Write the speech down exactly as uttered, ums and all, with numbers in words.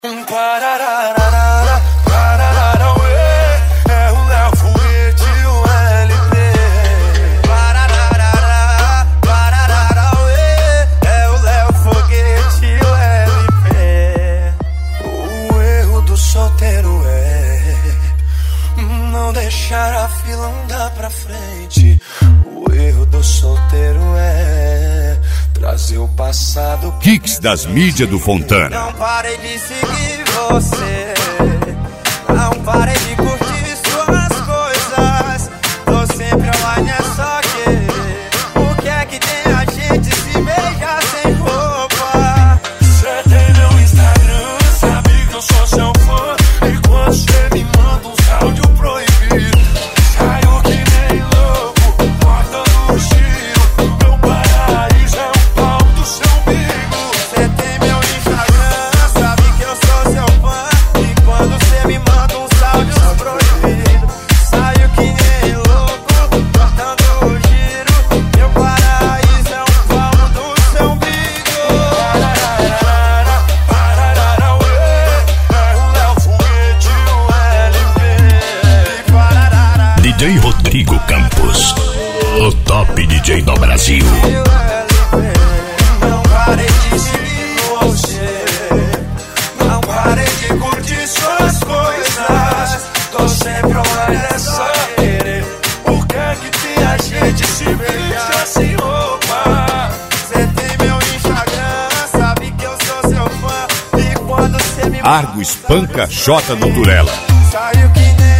É o Léo Foguete e o L P. É o Léo Foguete e o L P. O erro do solteiro é não deixar a fila andar pra frente. O erro do solteiro é trazer o passado. Kicks das mídias do Fontana. Não parei de seguir você, não parei de curtir suas coisas. Tô sempre online, é só querer. O que é que tem a gente se beijar sem roupa? Cê tem meu Instagram, sabe que eu sou seu fã. E quando cê me manda uns áudio proibido, saio que nem louco, cortando o giro. Meu paraíso é um pau do seu umbigo. Cê tem meu Instagram, sabe que eu sou seu fã. E quando cê me manda uns áudios proibidos, saio que nem louco, cortando o giro. Meu paraíso é um pau do seu umbigo. É o Léo Foguete e o L P. D J Rodrigo Campos, o top D J do Brasil. Não parei de seguir você, não parei de curtir suas coisas. Tô sempre online, é só querer. Por que é que tem a gente se beijar sem roupa? Cê tem meu Instagram, sabe que eu sou seu fã. E quando cê me Argo espanca Jota do Turela. saiu que nem